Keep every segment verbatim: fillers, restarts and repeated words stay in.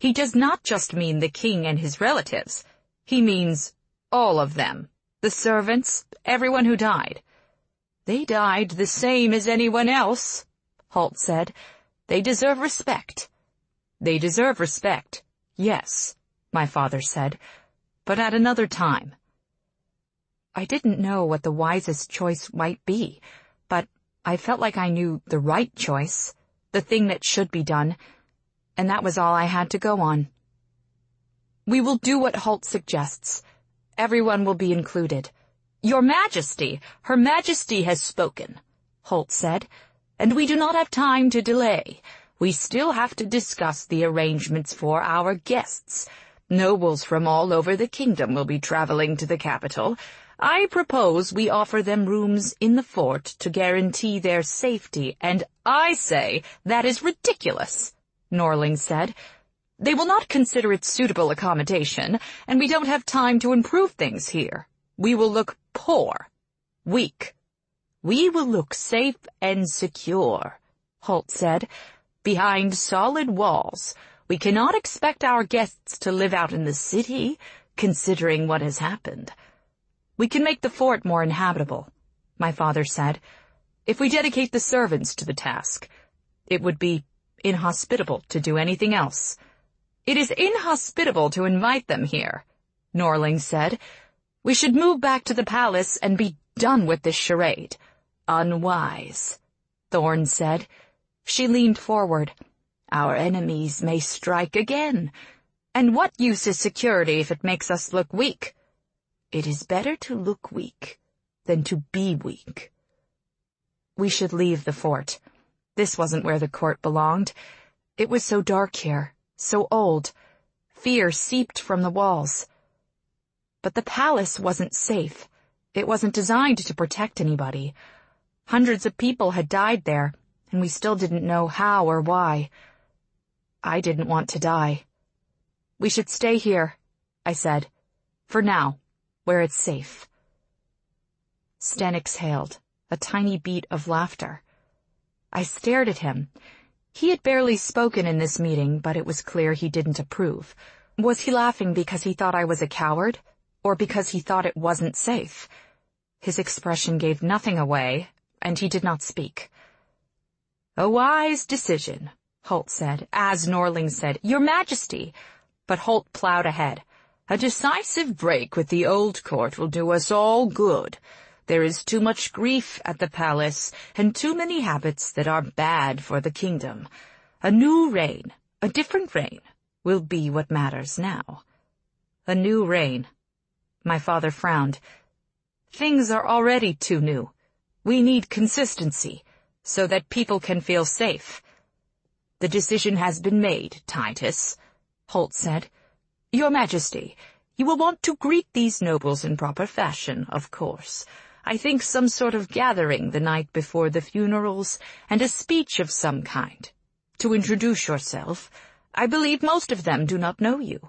he does not just mean the king and his relatives. He means all of them, the servants, everyone who died. They died the same as anyone else, Holt said. They deserve respect. They deserve respect, yes, my father said, but at another time. I didn't know what the wisest choice might be, but I felt like I knew the right choice, the thing that should be done, and that was all I had to go on. We will do what Holt suggests. Everyone will be included. Your Majesty, Her Majesty has spoken, Holt said, and we do not have time to delay. We still have to discuss the arrangements for our guests. Nobles from all over the kingdom will be traveling to the capital. I propose we offer them rooms in the fort to guarantee their safety, and I say that is ridiculous, Norling said. They will not consider it suitable accommodation, and we don't have time to improve things here. We will look poor, weak. We will look safe and secure, Holt said. Behind solid walls. We cannot expect our guests to live out in the city, considering what has happened. We can make the fort more inhabitable, my father said, if we dedicate the servants to the task. It would be inhospitable to do anything else. It is inhospitable to invite them here, Norling said. We should move back to the palace and be done with this charade. Unwise, Thorne said. She leaned forward. Our enemies may strike again. And what use is security if it makes us look weak? It is better to look weak than to be weak. We should leave the fort. This wasn't where the court belonged. It was so dark here, so old. Fear seeped from the walls. But the palace wasn't safe. It wasn't designed to protect anybody. Hundreds of people had died there, and we still didn't know how or why. I didn't want to die. We should stay here, I said. For now, where it's safe. Sten exhaled, a tiny beat of laughter. I stared at him. He had barely spoken in this meeting, but it was clear he didn't approve. Was he laughing because he thought I was a coward, or because he thought it wasn't safe? His expression gave nothing away, and he did not speak. A wise decision, Holt said, as Norling said, Your Majesty. But Holt plowed ahead. A decisive break with the old court will do us all good. There is too much grief at the palace, and too many habits that are bad for the kingdom. A new reign, a different reign, will be what matters now. A new reign. My father frowned. Things are already too new. We need consistency, so that people can feel safe. The decision has been made, Titus, Holt said. Your Majesty, you will want to greet these nobles in proper fashion, of course. I think some sort of gathering the night before the funerals, and a speech of some kind. To introduce yourself. I believe most of them do not know you.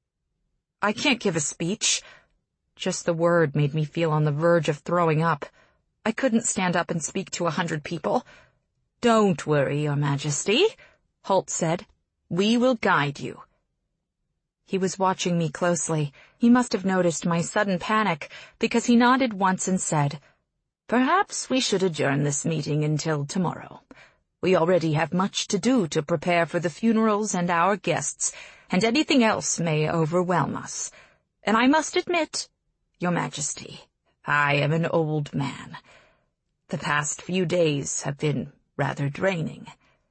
I can't give a speech. Just the word made me feel on the verge of throwing up. I couldn't stand up and speak to a hundred people. Don't worry, Your Majesty, Holt said. We will guide you. He was watching me closely. He must have noticed my sudden panic, because he nodded once and said, Perhaps we should adjourn this meeting until tomorrow. We already have much to do to prepare for the funerals and our guests, and anything else may overwhelm us. And I must admit, Your Majesty, I am an old man. The past few days have been rather draining.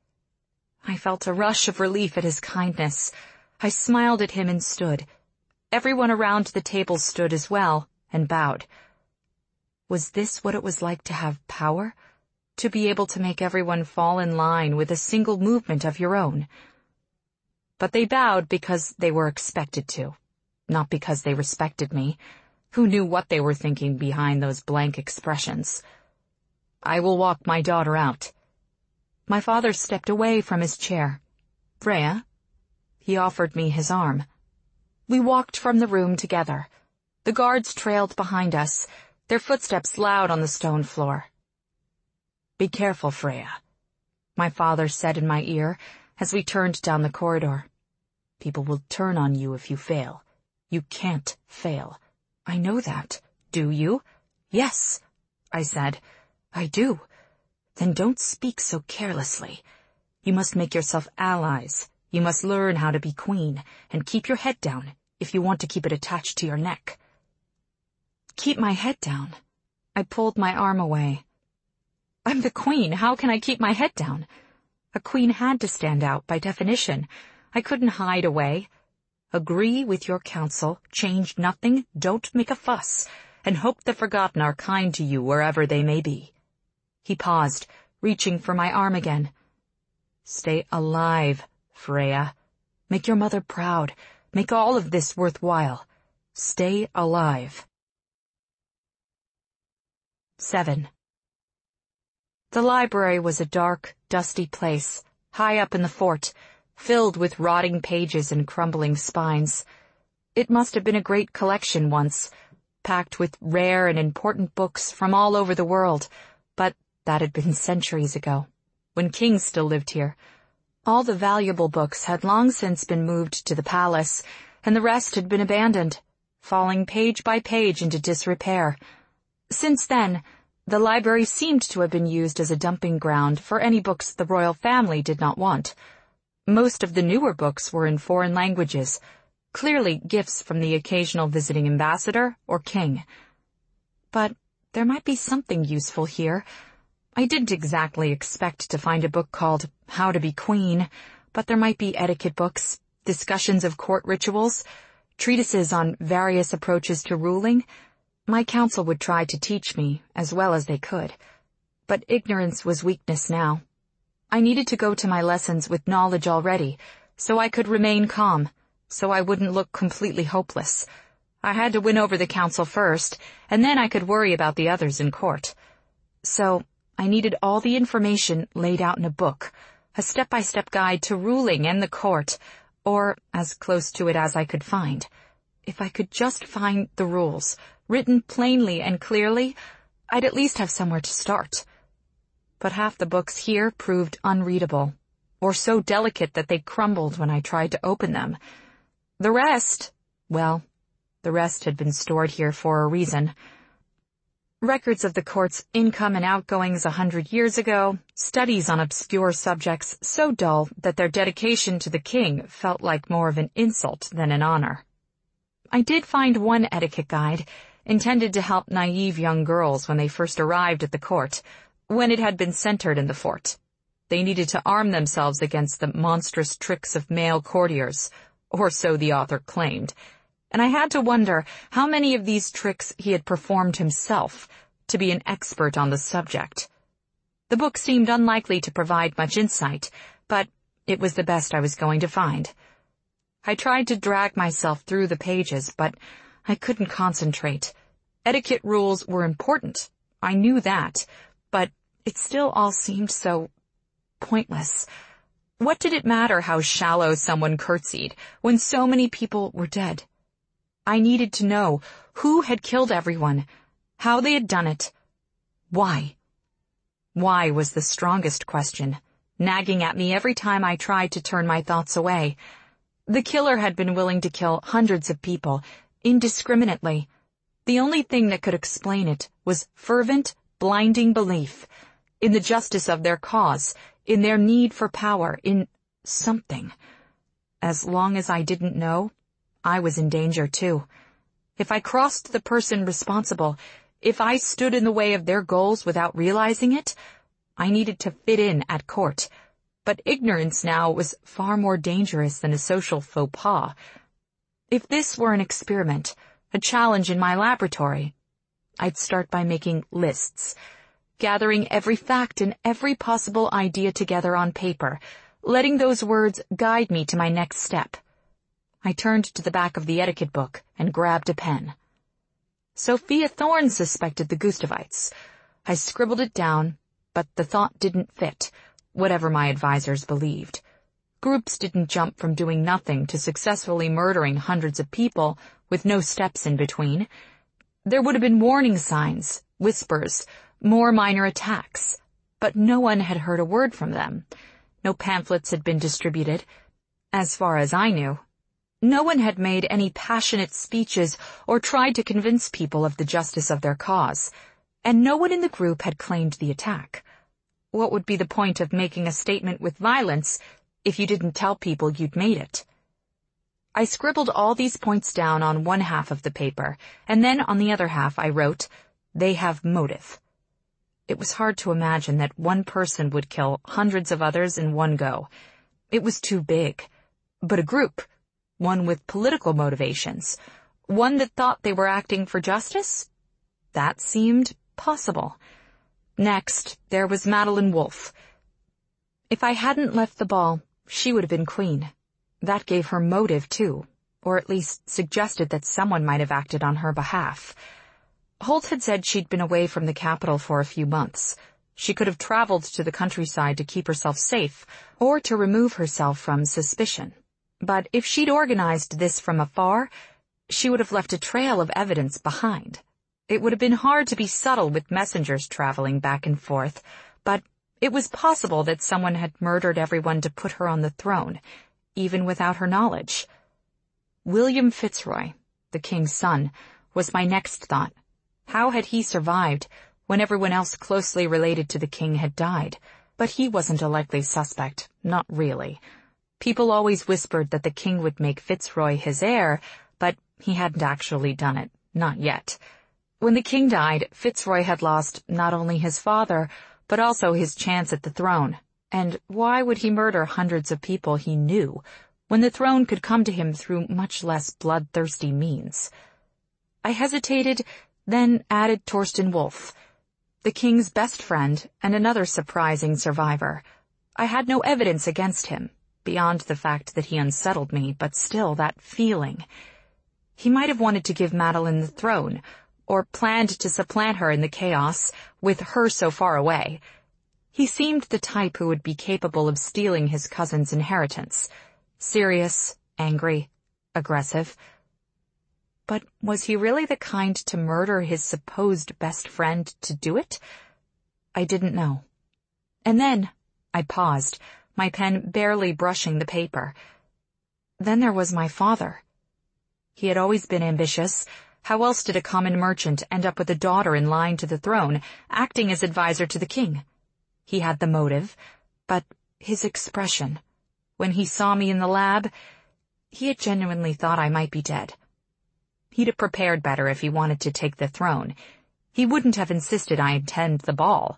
I felt a rush of relief at his kindness. I smiled at him and stood. Everyone around the table stood as well, and bowed. Was this what it was like to have power? To be able to make everyone fall in line with a single movement of your own? But they bowed because they were expected to, not because they respected me. Who knew what they were thinking behind those blank expressions? I will walk my daughter out. My father stepped away from his chair. Freya? He offered me his arm. We walked from the room together. The guards trailed behind us, their footsteps loud on the stone floor. Be careful, Freya, my father said in my ear as we turned down the corridor. People will turn on you if you fail. You can't fail. I know that. Do you? Yes, I said. I do. Then don't speak so carelessly. You must make yourself allies. You must learn how to be queen, and keep your head down if you want to keep it attached to your neck. Keep my head down. I pulled my arm away. I'm the queen. How can I keep my head down? A queen had to stand out by definition. I couldn't hide away. Agree with your counsel, change nothing, don't make a fuss, and hope the forgotten are kind to you wherever they may be. He paused, reaching for my arm again. Stay alive, Freya. Make your mother proud. Make all of this worthwhile. Stay alive. Seven. The library was a dark, dusty place, high up in the fort, filled with rotting pages and crumbling spines. It must have been a great collection once, packed with rare and important books from all over the world, but that had been centuries ago, when kings still lived here. All the valuable books had long since been moved to the palace, and the rest had been abandoned, falling page by page into disrepair. Since then, the library seemed to have been used as a dumping ground for any books the royal family did not want. Most of the newer books were in foreign languages, clearly gifts from the occasional visiting ambassador or king. But there might be something useful here. I didn't exactly expect to find a book called How to Be Queen, but there might be etiquette books, discussions of court rituals, treatises on various approaches to ruling. My council would try to teach me as well as they could, but ignorance was weakness now. I needed to go to my lessons with knowledge already, so I could remain calm, so I wouldn't look completely hopeless. I had to win over the council first, and then I could worry about the others in court. So I needed all the information laid out in a book, a step-by-step guide to ruling and the court, or as close to it as I could find. If I could just find the rules, written plainly and clearly, I'd at least have somewhere to start. But half the books here proved unreadable, or so delicate that they crumbled when I tried to open them. The rest, well, the rest had been stored here for a reason. Records of the court's income and outgoings a hundred years ago, studies on obscure subjects so dull that their dedication to the king felt like more of an insult than an honor. I did find one etiquette guide, intended to help naive young girls when they first arrived at the court, when it had been centered in the fort. They needed to arm themselves against the monstrous tricks of male courtiers, or so the author claimed, and I had to wonder how many of these tricks he had performed himself to be an expert on the subject. The book seemed unlikely to provide much insight, but it was the best I was going to find. I tried to drag myself through the pages, but I couldn't concentrate. Etiquette rules were important. I knew that, but it still all seemed so pointless. What did it matter how shallow someone curtsied when so many people were dead? I needed to know who had killed everyone, how they had done it, why. Why was the strongest question, nagging at me every time I tried to turn my thoughts away. The killer had been willing to kill hundreds of people, indiscriminately. The only thing that could explain it was fervent, blinding belief in the justice of their cause, in their need for power, in something. As long as I didn't know, I was in danger too. If I crossed the person responsible, if I stood in the way of their goals without realizing it, I needed to fit in at court. But ignorance now was far more dangerous than a social faux pas. If this were an experiment, a challenge in my laboratory, I'd start by making lists, gathering every fact and every possible idea together on paper, letting those words guide me to my next step. I turned to the back of the etiquette book and grabbed a pen. Sophia Thorne suspected the Gustavites. I scribbled it down, but the thought didn't fit, whatever my advisors believed. Groups didn't jump from doing nothing to successfully murdering hundreds of people with no steps in between. There would have been warning signs, whispers, more minor attacks, but no one had heard a word from them. No pamphlets had been distributed. As far as I knew, No one had made any passionate speeches or tried to convince people of the justice of their cause, and no one in the group had claimed the attack. What would be the point of making a statement with violence if you didn't tell people you'd made it? I scribbled all these points down on one half of the paper, and then on the other half I wrote, "They have motive." It was hard to imagine that one person would kill hundreds of others in one go. It was too big. But a group, one with political motivations, one that thought they were acting for justice, that seemed possible. Next, there was Madeleine Wolfe. If I hadn't left the ball, she would have been queen. That gave her motive, too, or at least suggested that someone might have acted on her behalf. Holt had said she'd been away from the capital for a few months. She could have traveled to the countryside to keep herself safe, or to remove herself from suspicion. But if she'd organized this from afar, she would have left a trail of evidence behind. It would have been hard to be subtle with messengers traveling back and forth, but it was possible that someone had murdered everyone to put her on the throne, even without her knowledge. William Fitzroy, the king's son, was my next thought. How had he survived when everyone else closely related to the king had died? But he wasn't a likely suspect, not really. People always whispered that the king would make Fitzroy his heir, but he hadn't actually done it, not yet. When the king died, Fitzroy had lost not only his father, but also his chance at the throne. And why would he murder hundreds of people he knew, when the throne could come to him through much less bloodthirsty means? I hesitated, then added Thorsten Wolfe, the king's best friend and another surprising survivor. I had no evidence against him, beyond the fact that he unsettled me, but still that feeling. He might have wanted to give Madeleine the throne, or planned to supplant her in the chaos, with her so far away. He seemed the type who would be capable of stealing his cousin's inheritance. Serious, angry, aggressive. But was he really the kind to murder his supposed best friend to do it? I didn't know. And then I paused, my pen barely brushing the paper. Then there was my father. He had always been ambitious. How else did a common merchant end up with a daughter in line to the throne, acting as advisor to the king? He had the motive, but his expression. When he saw me in the lab, he had genuinely thought I might be dead. He'd have prepared better if he wanted to take the throne. He wouldn't have insisted I attend the ball.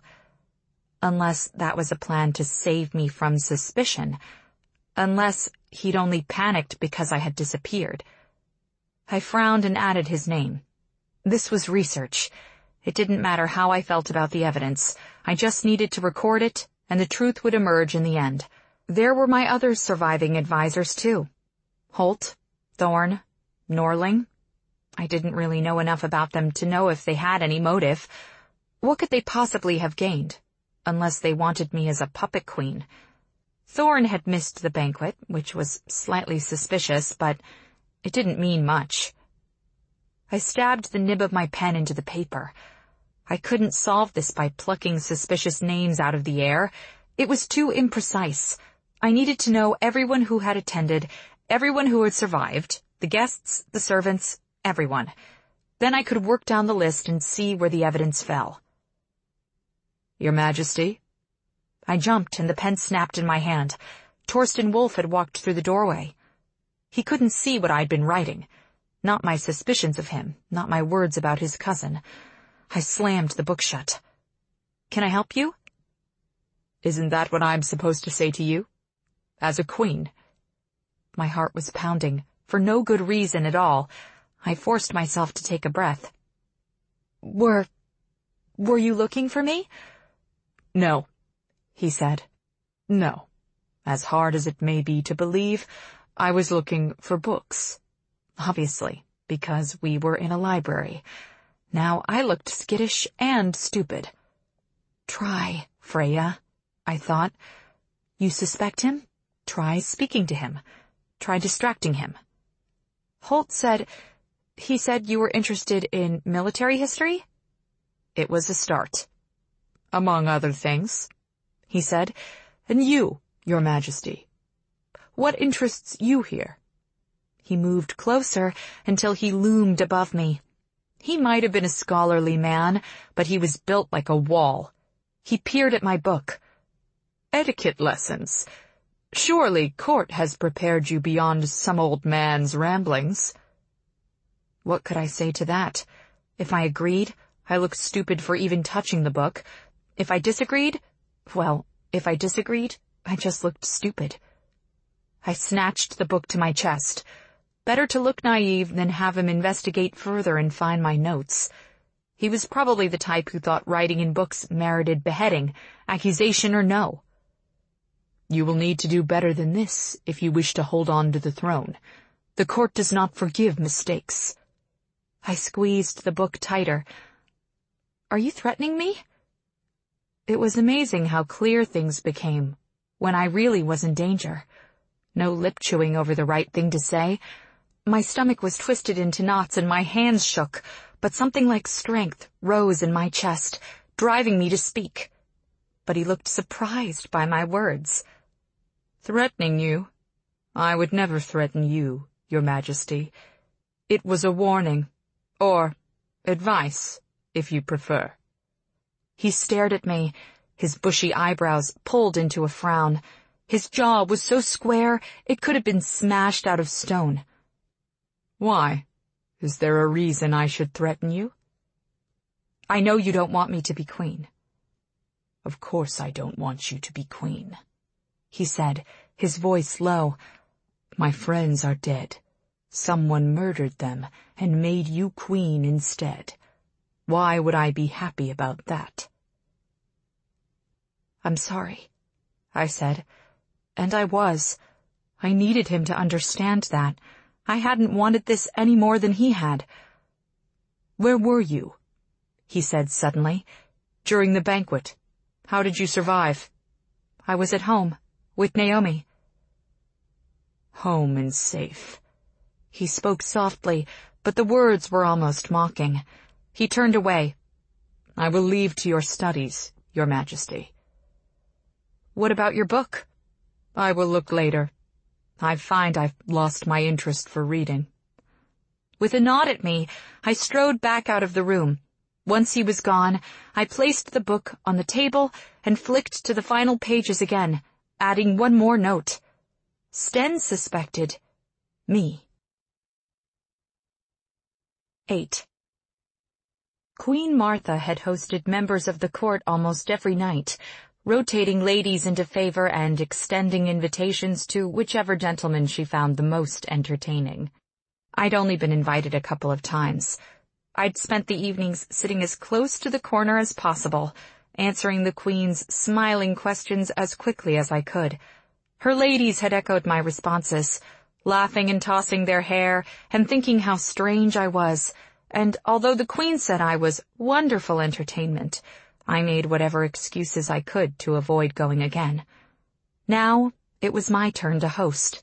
Unless that was a plan to save me from suspicion. Unless he'd only panicked because I had disappeared. I frowned and added his name. This was research. It didn't matter how I felt about the evidence. I just needed to record it, and the truth would emerge in the end. There were my other surviving advisors, too. Holt, Thorne, Norling. I didn't really know enough about them to know if they had any motive. What could they possibly have gained, unless they wanted me as a puppet queen? Thorne had missed the banquet, which was slightly suspicious, but it didn't mean much. I stabbed the nib of my pen into the paper. I couldn't solve this by plucking suspicious names out of the air. It was too imprecise. I needed to know everyone who had attended, everyone who had survived, the guests, the servants, everyone. Then I could work down the list and see where the evidence fell. Your Majesty? I jumped and the pen snapped in my hand. Thorsten Wolfe had walked through the doorway. He couldn't see what I'd been writing. Not my suspicions of him, not my words about his cousin. I slammed the book shut. Can I help you? Isn't that what I'm supposed to say to you? As a queen? My heart was pounding, for no good reason at all. I forced myself to take a breath. Were... were you looking for me? No, he said. No. As hard as it may be to believe, I was looking for books. Obviously, because we were in a library. Now I looked skittish and stupid. Try, Freya, I thought. You suspect him? Try speaking to him. Try distracting him. Holt said, he said you were interested in military history? It was a start. Among other things, he said. And you, Your Majesty. What interests you here? He moved closer until he loomed above me. He might have been a scholarly man, but he was built like a wall. He peered at my book. Etiquette lessons. Surely court has prepared you beyond some old man's ramblings. What could I say to that? If I agreed, I looked stupid for even touching the book. If I disagreed, well, if I disagreed, I just looked stupid. I snatched the book to my chest. Better to look naive than have him investigate further and find my notes. He was probably the type who thought writing in books merited beheading, accusation or no. You will need to do better than this if you wish to hold on to the throne. The court does not forgive mistakes. I squeezed the book tighter. Are you threatening me? It was amazing how clear things became when I really was in danger. No lip-chewing over the right thing to say. My stomach was twisted into knots and my hands shook, but something like strength rose in my chest, driving me to speak. But he looked surprised by my words. Threatening you? I would never threaten you, Your Majesty. It was a warning, or advice, if you prefer. He stared at me, his bushy eyebrows pulled into a frown. His jaw was so square it could have been smashed out of stone. Why? Is there a reason I should threaten you? I know you don't want me to be queen. Of course I don't want you to be queen, he said, his voice low. My friends are dead. Someone murdered them and made you queen instead. Why would I be happy about that? I'm sorry, I said, and I was. I needed him to understand that. I hadn't wanted this any more than he had. Where were you? He said suddenly. During the banquet. How did you survive? I was at home, with Naomi. Home and safe. He spoke softly, but the words were almost mocking. He turned away. I will leave to your studies, Your Majesty. What about your book? I will look later. I find I've lost my interest for reading. With a nod at me, I strode back out of the room. Once he was gone, I placed the book on the table and flicked to the final pages again, adding one more note. Sten suspected me. Eight. Queen Martha had hosted members of the court almost every night, rotating ladies into favor and extending invitations to whichever gentleman she found the most entertaining. I'd only been invited a couple of times. I'd spent the evenings sitting as close to the corner as possible, answering the Queen's smiling questions as quickly as I could. Her ladies had echoed my responses, laughing and tossing their hair and thinking how strange I was, and although the Queen said I was wonderful entertainment, I made whatever excuses I could to avoid going again. Now it was my turn to host.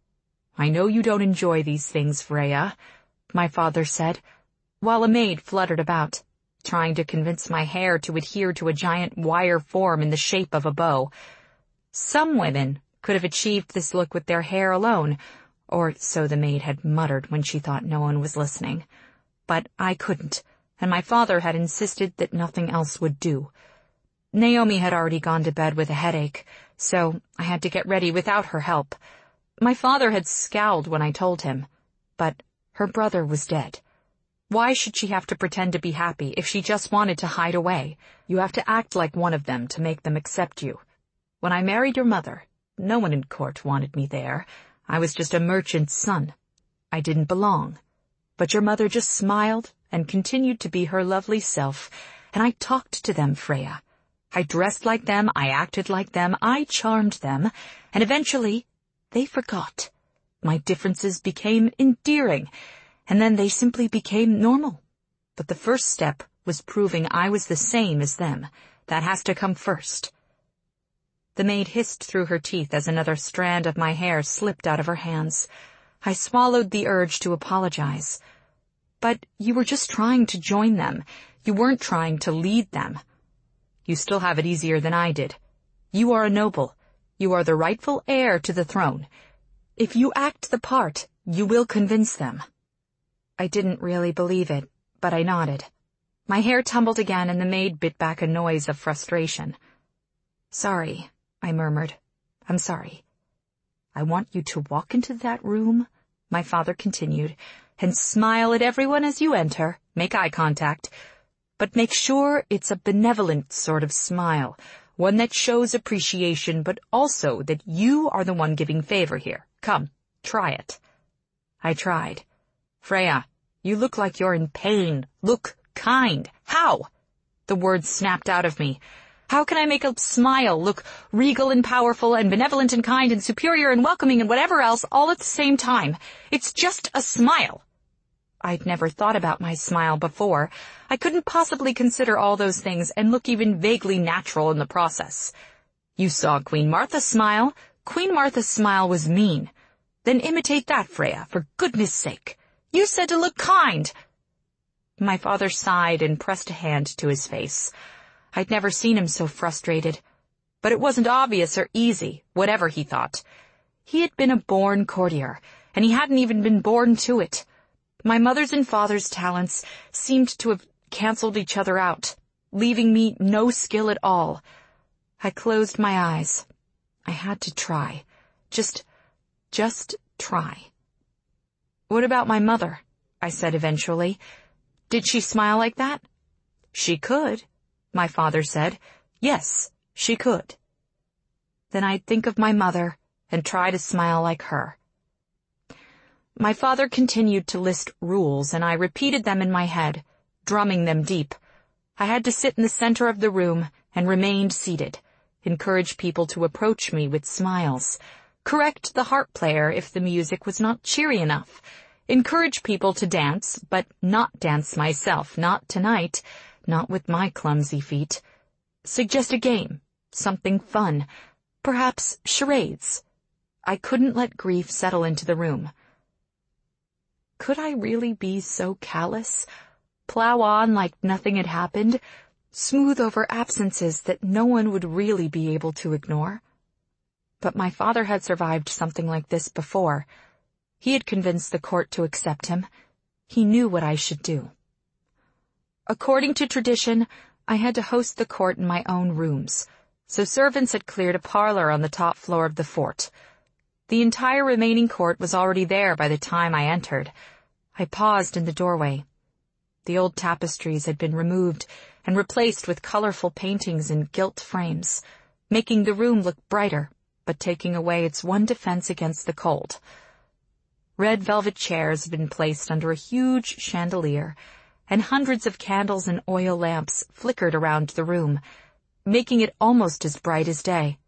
I know you don't enjoy these things, Freya, my father said, while a maid fluttered about, trying to convince my hair to adhere to a giant wire form in the shape of a bow. Some women could have achieved this look with their hair alone, or so the maid had muttered when she thought no one was listening. But I couldn't, and my father had insisted that nothing else would do. Naomi had already gone to bed with a headache, so I had to get ready without her help. My father had scowled when I told him, but her brother was dead. Why should she have to pretend to be happy if she just wanted to hide away? You have to act like one of them to make them accept you. When I married your mother, no one in court wanted me there. I was just a merchant's son. I didn't belong. But your mother just smiled and continued to be her lovely self, and I talked to them, Freya. I dressed like them, I acted like them, I charmed them, and eventually they forgot. My differences became endearing, and then they simply became normal. But the first step was proving I was the same as them. That has to come first. The maid hissed through her teeth as another strand of my hair slipped out of her hands. I swallowed the urge to apologize. But you were just trying to join them. You weren't trying to lead them. You still have it easier than I did. You are a noble. You are the rightful heir to the throne. If you act the part, You will convince them." I didn't really believe it, but I nodded. My hair tumbled again and the maid bit back a noise of frustration. "Sorry," I murmured. "I'm sorry." "I want you to walk into that room," my father continued, "and smile at everyone as you enter, make eye contact, but make sure it's a benevolent sort of smile, one that shows appreciation, but also that you are the one giving favor here. Come, try it." I tried. "Freya, you look like you're in pain. Look kind. How?" The words snapped out of me. "How can I make a smile look regal and powerful and benevolent and kind and superior and welcoming and whatever else all at the same time? It's just a smile." I'd never thought about my smile before. I couldn't possibly consider all those things and look even vaguely natural in the process. "You saw Queen Martha smile. Queen Martha's smile was mean. Then imitate that, Freya, for goodness sake. You said to look kind." My father sighed and pressed a hand to his face. I'd never seen him so frustrated. But it wasn't obvious or easy, whatever he thought. He had been a born courtier, and he hadn't even been born to it. My mother's and father's talents seemed to have canceled each other out, leaving me no skill at all. I closed my eyes. I had to try. Just, just try. "What about my mother?" I said eventually. "Did she smile like that?" "She could," my father said. "Yes, she could." Then I'd think of my mother and try to smile like her. My father continued to list rules, and I repeated them in my head, drumming them deep. I had to sit in the center of the room and remained seated, encourage people to approach me with smiles, correct the harp player if the music was not cheery enough, encourage people to dance, but not dance myself, not tonight, not with my clumsy feet. Suggest a game, something fun, perhaps charades. I couldn't let grief settle into the room. Could I really be so callous? Plow on like nothing had happened? Smooth over absences that no one would really be able to ignore? But my father had survived something like this before. He had convinced the court to accept him. He knew what I should do. According to tradition, I had to host the court in my own rooms, so servants had cleared a parlor on the top floor of the fort. The entire remaining court was already there by the time I entered. I paused in the doorway. The old tapestries had been removed and replaced with colorful paintings in gilt frames, making the room look brighter, but taking away its one defense against the cold. Red velvet chairs had been placed under a huge chandelier, and hundreds of candles and oil lamps flickered around the room, making it almost as bright as day.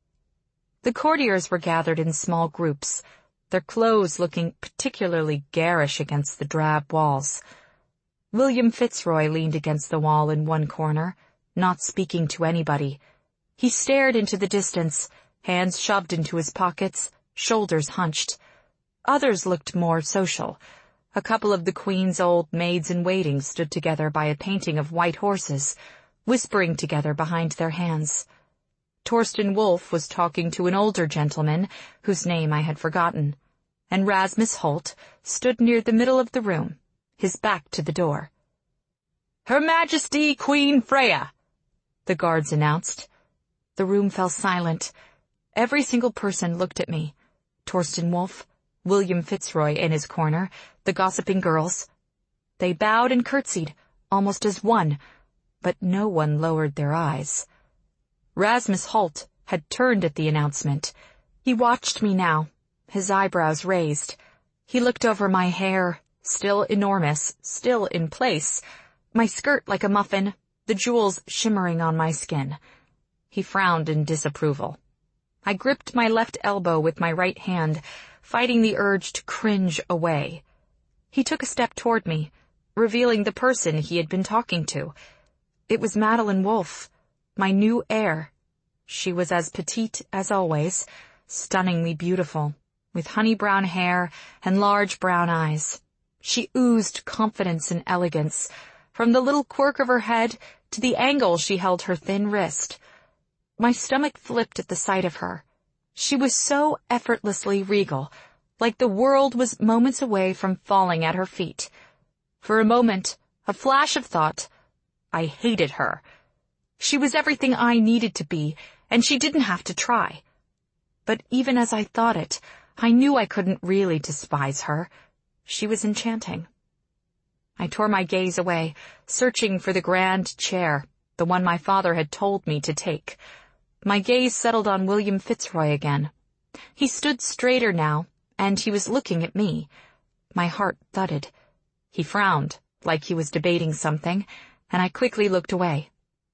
The courtiers were gathered in small groups, their clothes looking particularly garish against the drab walls. William Fitzroy leaned against the wall in one corner, not speaking to anybody. He stared into the distance, hands shoved into his pockets, shoulders hunched. Others looked more social. A couple of the Queen's old maids-in-waiting stood together by a painting of white horses, whispering together behind their hands. Torsten Wolf was talking to an older gentleman, whose name I had forgotten, and Rasmus Holt stood near the middle of the room, his back to the door. "Her Majesty Queen Freya," the guards announced. The room fell silent. Every single person looked at me. Torsten Wolf, William Fitzroy in his corner, the gossiping girls. They bowed and curtsied, almost as one, but no one lowered their eyes. Rasmus Holt had turned at the announcement. He watched me now, his eyebrows raised. He looked over my hair, still enormous, still in place, my skirt like a muffin, the jewels shimmering on my skin. He frowned in disapproval. I gripped my left elbow with my right hand, fighting the urge to cringe away. He took a step toward me, revealing the person he had been talking to. It was Madeline Wolfe, my new heir. She was as petite as always, stunningly beautiful, with honey brown hair and large brown eyes. She oozed confidence and elegance, from the little quirk of her head to the angle she held her thin wrist. My stomach flipped at the sight of her. She was so effortlessly regal, like the world was moments away from falling at her feet. For a moment, a flash of thought, I hated her. She was everything I needed to be, and she didn't have to try. But even as I thought it, I knew I couldn't really despise her. She was enchanting. I tore my gaze away, searching for the grand chair, the one my father had told me to take. My gaze settled on William Fitzroy again. He stood straighter now, and he was looking at me. My heart thudded. He frowned, like he was debating something, and I quickly looked away.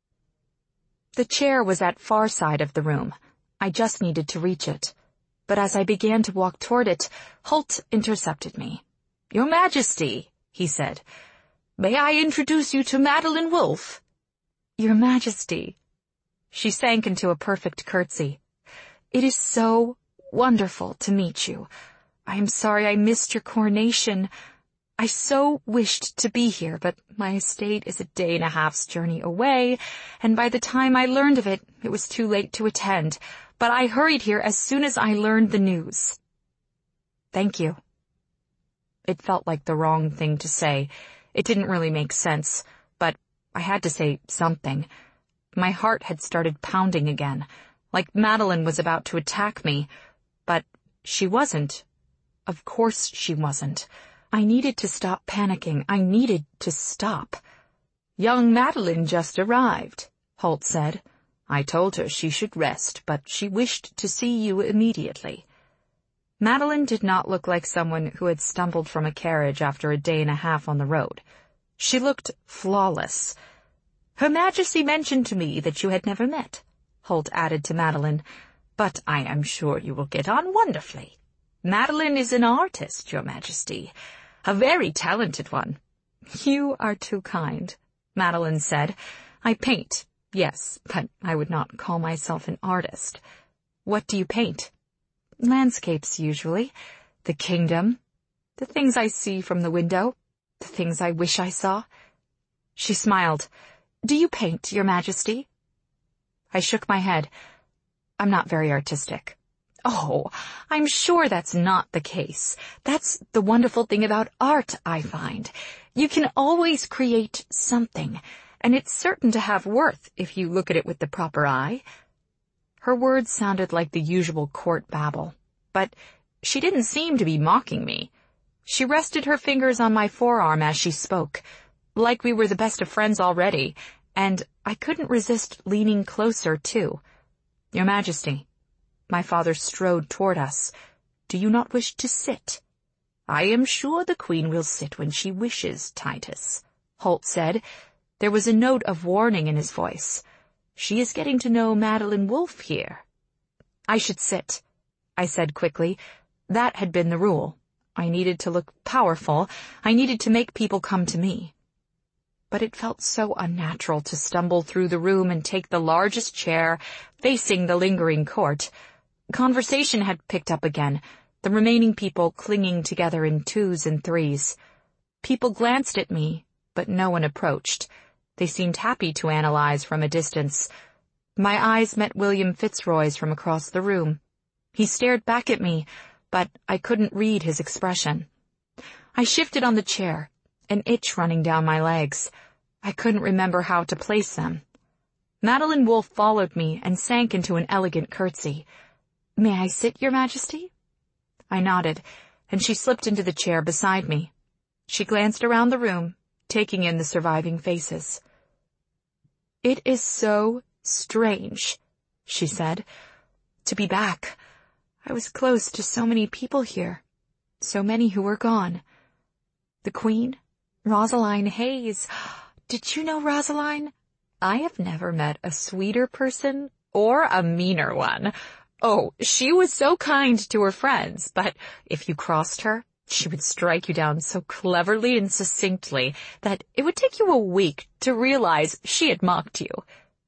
The chair was at far side of the room. I just needed to reach it. But as I began to walk toward it, Holt intercepted me. "Your Majesty," he said, "may I introduce you to Madeline Wolfe?" "Your Majesty." She sank into a perfect curtsy. "It is so wonderful to meet you. I am sorry I missed your coronation. I so wished to be here, but my estate is a day and a half's journey away, and by the time I learned of it, it was too late to attend. But I hurried here as soon as I learned the news." "Thank you." It felt like the wrong thing to say. It didn't really make sense, but I had to say something. My heart had started pounding again, like Madeline was about to attack me. But she wasn't. Of course she wasn't. I needed to stop panicking. I needed to stop. "Young Madeline just arrived," Holt said. "I told her she should rest, but she wished to see you immediately." Madeline did not look like someone who had stumbled from a carriage after a day and a half on the road. She looked flawless. "Her Majesty mentioned to me that you had never met," Holt added to Madeline, "but I am sure you will get on wonderfully. Madeline is an artist, Your Majesty, a very talented one." "You are too kind," Madeline said. "I paint. Yes, but I would not call myself an artist." "What do you paint?" "Landscapes, usually. The kingdom. The things I see from the window. The things I wish I saw." She smiled. "Do you paint, Your Majesty?" I shook my head. "I'm not very artistic." "Oh, I'm sure that's not the case. That's the wonderful thing about art, I find. You can always create something, and it's certain to have worth if you look at it with the proper eye." Her words sounded like the usual court babble, but she didn't seem to be mocking me. She rested her fingers on my forearm as she spoke, like we were the best of friends already, and I couldn't resist leaning closer, too. "Your Majesty." My father strode toward us. "Do you not wish to sit?" "I am sure the Queen will sit when she wishes, Titus," Holt said. There was a note of warning in his voice. "She is getting to know Madeline Wolfe here." "I should sit," I said quickly. That had been the rule. I needed to look powerful. I needed to make people come to me. But it felt so unnatural to stumble through the room and take the largest chair, facing the lingering court. Conversation had picked up again, the remaining people clinging together in twos and threes. People glanced at me, but no one approached. They seemed happy to analyze from a distance. My eyes met William Fitzroy's from across the room. He stared back at me, but I couldn't read his expression. I shifted on the chair, an itch running down my legs. I couldn't remember how to place them. Madeline Wolfe followed me and sank into an elegant curtsy. "May I sit, Your Majesty?" I nodded, and she slipped into the chair beside me. She glanced around the room, taking in the surviving faces. "It is so strange," she said, "to be back. I was close to so many people here, so many who were gone. The Queen, Rosaline Hayes. Did you know Rosaline? I have never met a sweeter person or a meaner one. Oh, she was so kind to her friends, but if you crossed her, she would strike you down so cleverly and succinctly that it would take you a week to realize she had mocked you."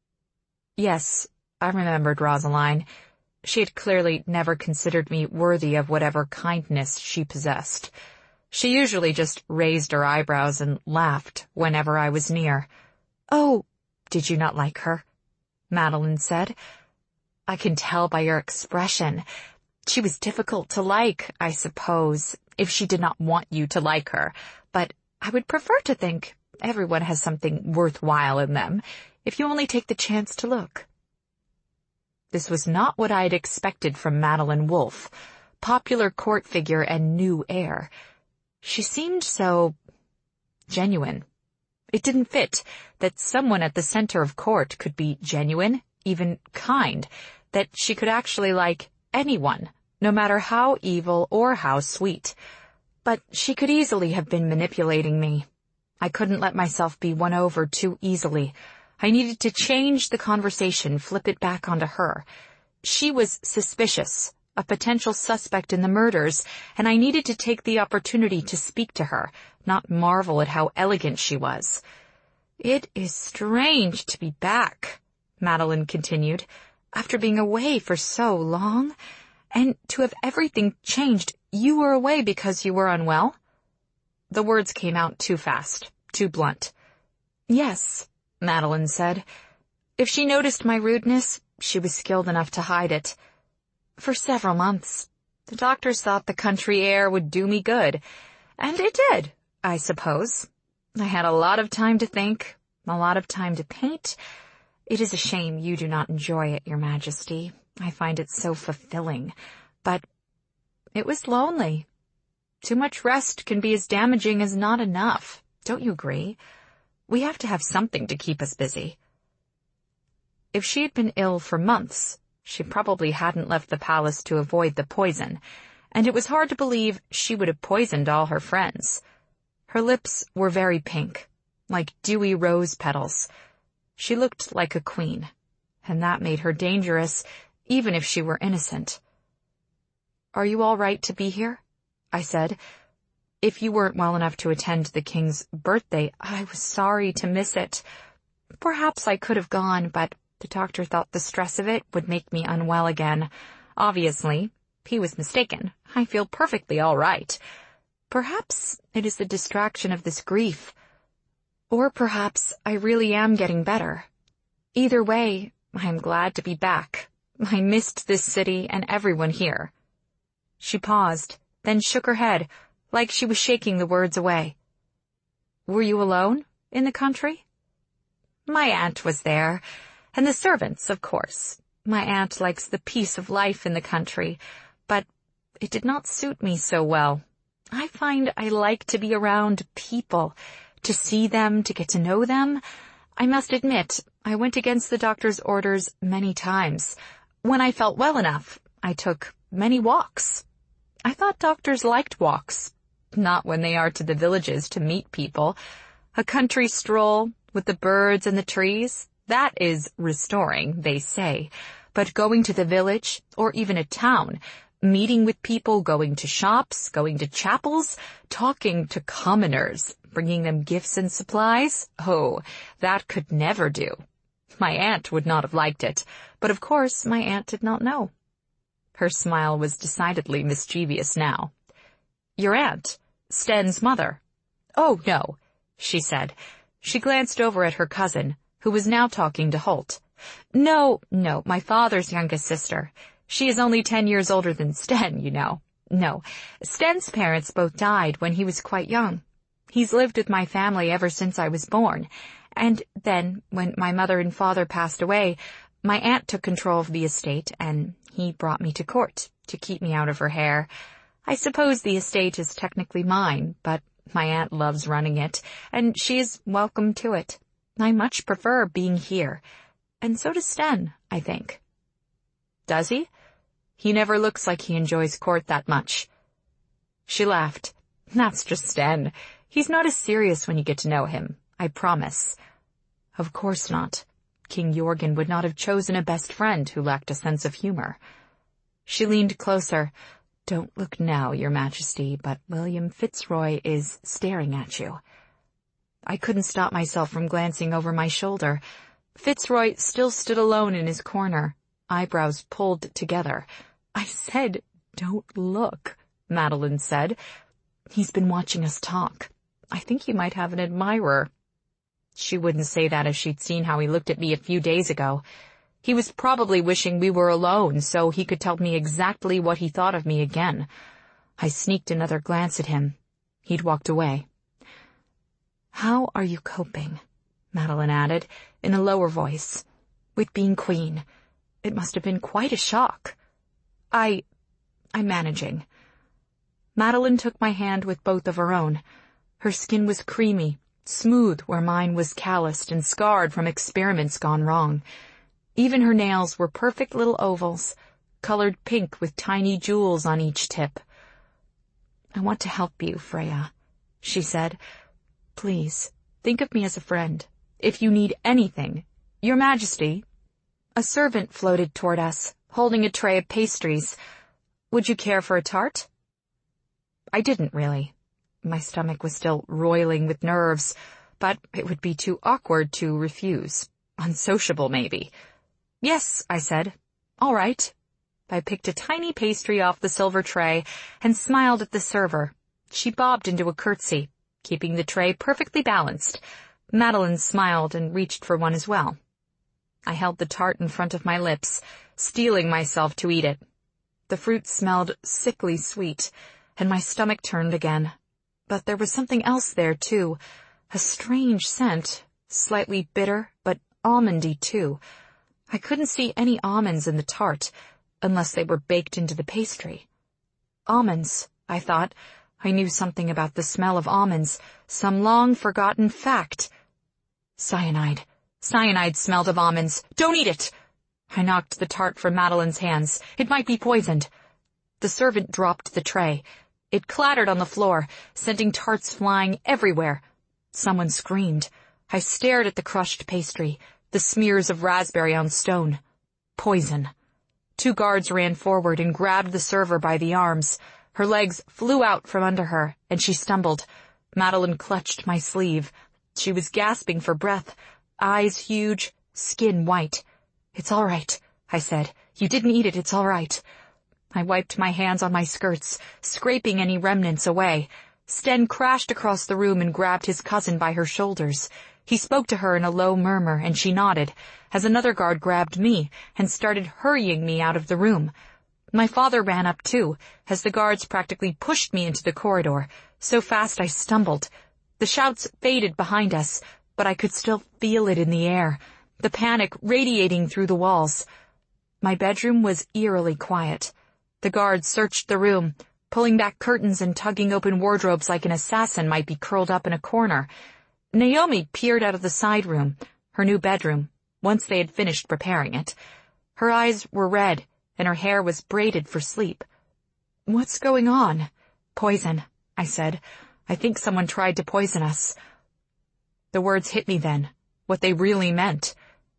Yes, I remembered Rosaline. She had clearly never considered me worthy of whatever kindness she possessed. She usually just raised her eyebrows and laughed whenever I was near. "Oh, did you not like her?" Madeline said. "I can tell by your expression. She was difficult to like, I suppose, if she did not want you to like her, but I would prefer to think everyone has something worthwhile in them, if you only take the chance to look. This was not what I had expected from Madeline Wolfe, popular court figure and new heir. She seemed so genuine. It didn't fit that someone at the center of court could be genuine, even kind, that she could actually like anyone, no matter how evil or how sweet. But she could easily have been manipulating me. I couldn't let myself be won over too easily. I needed to change the conversation, flip it back onto her. She was suspicious, a potential suspect in the murders, and I needed to take the opportunity to speak to her, not marvel at how elegant she was. "It is strange to be back," Madeline continued, "after being away for so long, and to have everything changed. You were away because you were unwell?" The words came out too fast, too blunt. "Yes," Madeline said. If she noticed my rudeness, she was skilled enough to hide it. "For several months. The doctors thought the country air would do me good. And it did, I suppose. I had a lot of time to think, a lot of time to paint. It is a shame you do not enjoy it, Your Majesty. I find it so fulfilling. But it was lonely. Too much rest can be as damaging as not enough. Don't you agree? We have to have something to keep us busy." If she had been ill for months, she probably hadn't left the palace to avoid the poison, and it was hard to believe she would have poisoned all her friends. Her lips were very pink, like dewy rose petals. She looked like a queen, and that made her dangerous, even if she were innocent. "Are you all right to be here?" I said. "If you weren't well enough to attend the king's birthday, I was sorry to miss it. Perhaps I could have gone, but the doctor thought the stress of it would make me unwell again. Obviously, he was mistaken. I feel perfectly all right. Perhaps it is the distraction of this grief. Or perhaps I really am getting better. Either way, I am glad to be back. I missed this city and everyone here." She paused, then shook her head, like she was shaking the words away. "Were you alone in the country?" "My aunt was there. And the servants, of course. My aunt likes the peace of life in the country, but it did not suit me so well. I find I like to be around people, to see them, to get to know them. I must admit, I went against the doctor's orders many times. When I felt well enough, I took many walks. I thought doctors liked walks, not when they are to the villages to meet people. A country stroll with the birds and the trees, that is restoring, they say. But going to the village, or even a town, meeting with people, going to shops, going to chapels, talking to commoners, bringing them gifts and supplies, oh, that could never do. My aunt would not have liked it, but of course my aunt did not know." Her smile was decidedly mischievous now. "Your aunt? Sten's mother?" "Oh, no," she said. She glanced over at her cousin, who was now talking to Holt. "No, no, my father's youngest sister. She is only ten years older than Sten, you know. No, Sten's parents both died when he was quite young. He's lived with my family ever since I was born. And then, when my mother and father passed away, my aunt took control of the estate, and he brought me to court to keep me out of her hair. I suppose the estate is technically mine, but my aunt loves running it, and she is welcome to it. I much prefer being here. And so does Sten, I think." "Does he? He never looks like he enjoys court that much." She laughed. "That's just Sten. He's not as serious when you get to know him, I promise." "Of course not. King Jorgen would not have chosen a best friend who lacked a sense of humor." She leaned closer. "Don't look now, Your Majesty, but William Fitzroy is staring at you." I couldn't stop myself from glancing over my shoulder. Fitzroy still stood alone in his corner, eyebrows pulled together. "I said, don't look," Madeline said. "He's been watching us talk. I think he might have an admirer." She wouldn't say that if she'd seen how he looked at me a few days ago. He was probably wishing we were alone so he could tell me exactly what he thought of me again. I sneaked another glance at him. He'd walked away. "How are you coping?" Madeline added, in a lower voice. "With being queen. It must have been quite a shock." I... I'm managing." Madeline took my hand with both of her own. Her skin was creamy, smooth where mine was calloused and scarred from experiments gone wrong. Even her nails were perfect little ovals, colored pink with tiny jewels on each tip. "I want to help you, Freya," she said. "Please, think of me as a friend. If you need anything, Your Majesty." A servant floated toward us, holding a tray of pastries. "Would you care for a tart?" I didn't really. My stomach was still roiling with nerves, but it would be too awkward to refuse. Unsociable, maybe. "Yes," I said. "All right." I picked a tiny pastry off the silver tray and smiled at the server. She bobbed into a curtsy, keeping the tray perfectly balanced. Madeline smiled and reached for one as well. I held the tart in front of my lips, steeling myself to eat it. The fruit smelled sickly sweet, and my stomach turned again. But there was something else there, too. A strange scent, slightly bitter, but almondy, too. I couldn't see any almonds in the tart, unless they were baked into the pastry. Almonds, I thought. I knew something about the smell of almonds, some long-forgotten fact. Cyanide. Cyanide smelled of almonds. "Don't eat it!" I knocked the tart from Madeline's hands. "It might be poisoned." The servant dropped the tray. It clattered on the floor, sending tarts flying everywhere. Someone screamed. I stared at the crushed pastry, the smears of raspberry on stone. Poison. Two guards ran forward and grabbed the server by the arms. Her legs flew out from under her, and she stumbled. Madeline clutched my sleeve. She was gasping for breath, eyes huge, skin white. "It's all right," I said. "You didn't eat it, it's all right." I wiped my hands on my skirts, scraping any remnants away. Sten crashed across the room and grabbed his cousin by her shoulders. He spoke to her in a low murmur, and she nodded, as another guard grabbed me and started hurrying me out of the room. My father ran up, too, as the guards practically pushed me into the corridor. So fast I stumbled. The shouts faded behind us, but I could still feel it in the air, the panic radiating through the walls. My bedroom was eerily quiet. The guards searched the room, pulling back curtains and tugging open wardrobes like an assassin might be curled up in a corner. Naomi peered out of the side room, her new bedroom, once they had finished preparing it. Her eyes were red, and her hair was braided for sleep. "What's going on?" "Poison," I said. "I think someone tried to poison us." The words hit me then, what they really meant.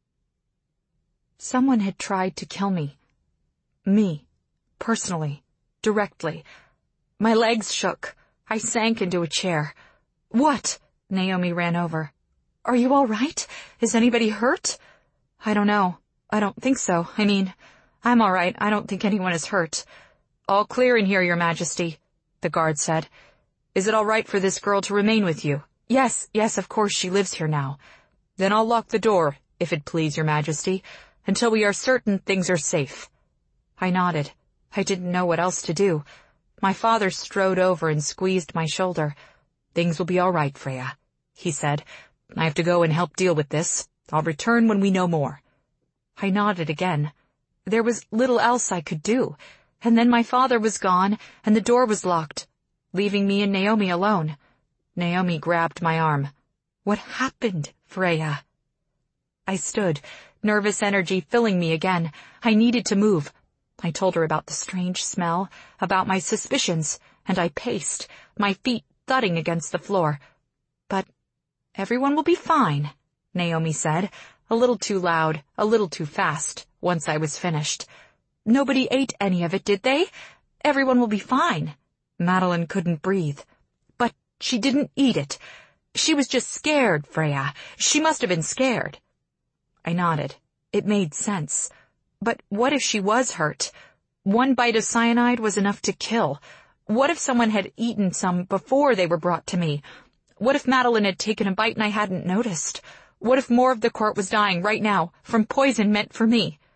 Someone had tried to kill me. Me. Personally. Directly. My legs shook. I sank into a chair. "What?" Naomi ran over. "Are you all right? Is anybody hurt?" "I don't know. I don't think so. I mean, I'm all right. I don't think anyone is hurt." "All clear in here, Your Majesty," the guard said. "Is it all right for this girl to remain with you?" "Yes, yes, of course she lives here now." "Then I'll lock the door, if it please Your Majesty, until we are certain things are safe." I nodded. I didn't know what else to do. My father strode over and squeezed my shoulder. "Things will be all right, Freya," he said. "I have to go and help deal with this. I'll return when we know more." I nodded again. There was little else I could do. And then my father was gone, and the door was locked, leaving me and Naomi alone. Naomi grabbed my arm. "What happened, Freya?" I stood, nervous energy filling me again. I needed to move. I told her about the strange smell, about my suspicions, and I paced, my feet thudding against the floor. "But everyone will be fine," Naomi said, a little too loud, a little too fast, once I was finished. "Nobody ate any of it, did they? Everyone will be fine." Madeline couldn't breathe. "But she didn't eat it. She was just scared, Freya. She must have been scared." I nodded. It made sense. But what if she was hurt? One bite of cyanide was enough to kill. What if someone had eaten some before they were brought to me? What if Madeline had taken a bite and I hadn't noticed? What if more of the court was dying right now from poison meant for me?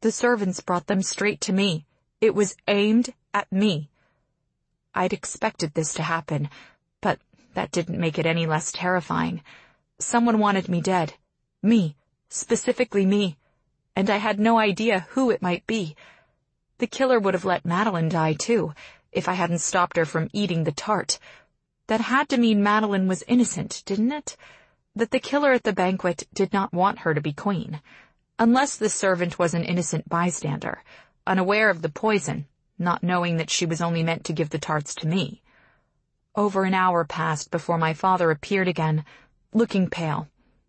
The servants brought them straight to me. It was aimed at me. I'd expected this to happen, but that didn't make it any less terrifying. Someone wanted me dead. Me. Specifically me. And I had no idea who it might be. The killer would have let Madeline die, too, if I hadn't stopped her from eating the tart. That had to mean Madeline was innocent, didn't it? That the killer at the banquet did not want her to be queen. Unless the servant was an innocent bystander, unaware of the poison, not knowing that she was only meant to give the tarts to me. Over an hour passed before my father appeared again, looking pale.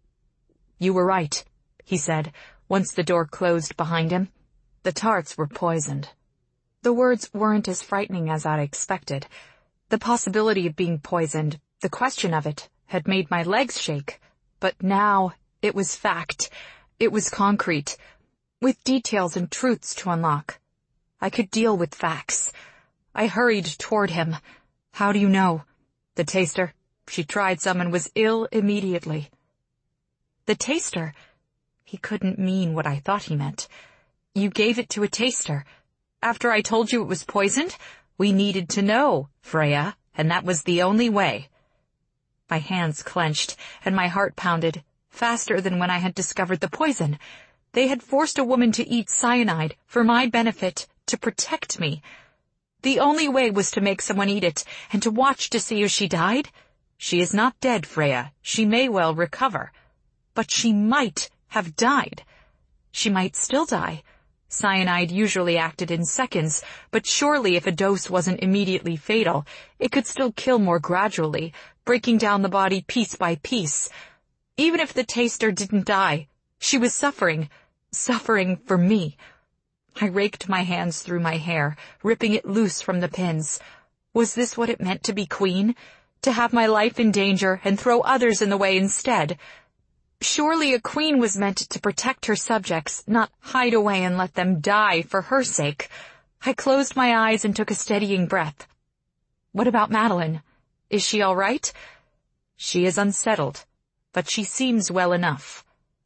"You were right," he said, once the door closed behind him. "The tarts were poisoned." The words weren't as frightening as I'd expected. The possibility of being poisoned, the question of it, had made my legs shake. But now it was fact. It was concrete, with details and truths to unlock. I could deal with facts. I hurried toward him. "How do you know?" "The taster. She tried some and was ill immediately." "The taster?" He couldn't mean what I thought he meant. "You gave it to a taster. After I told you it was poisoned? We needed to know, Freya, and that was the only way." My hands clenched, and my heart pounded, faster than when I had discovered the poison. They had forced a woman to eat cyanide for my benefit, to protect me. The only way was to make someone eat it, and to watch to see if she died. She is not dead, Freya. She may well recover. But she might have died. She might still die. Cyanide usually acted in seconds, but surely if a dose wasn't immediately fatal, it could still kill more gradually, breaking down the body piece by piece. Even if the taster didn't die, she was suffering, suffering for me. I raked my hands through my hair, ripping it loose from the pins. Was this what it meant to be queen? To have my life in danger and throw others in the way instead? Surely a queen was meant to protect her subjects, not hide away and let them die for her sake. I closed my eyes and took a steadying breath. "What about Madeline? Is she all right?" "She is unsettled, but she seems well enough."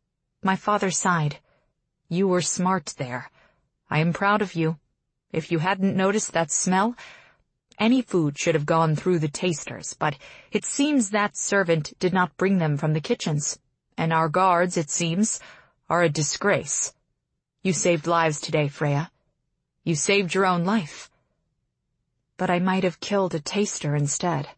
My father sighed. "You were smart there. I am proud of you. If you hadn't noticed that smell, any food should have gone through the tasters, but it seems that servant did not bring them from the kitchens. And our guards, it seems, are a disgrace. You saved lives today, Freya. You saved your own life." But I might have killed a taster instead.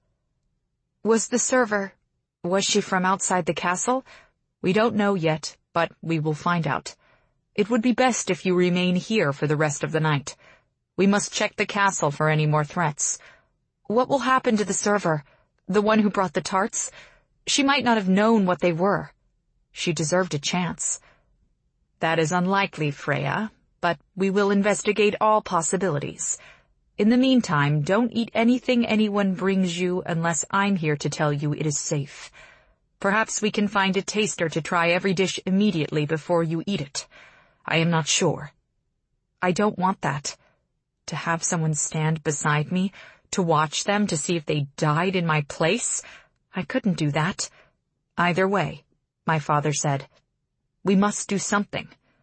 "Was the server, was she from outside the castle?" "We don't know yet, but we will find out. It would be best if you remain here for the rest of the night. We must check the castle for any more threats." "What will happen to the server, the one who brought the tarts? She might not have known what they were. She deserved a chance." "That is unlikely, Freya, but we will investigate all possibilities. In the meantime, don't eat anything anyone brings you unless I'm here to tell you it is safe. Perhaps we can find a taster to try every dish immediately before you eat it. I am not sure." "I don't want that. To have someone stand beside me, to watch them to see if they died in my place? I couldn't do that." "Either way," my father said, "we must do something."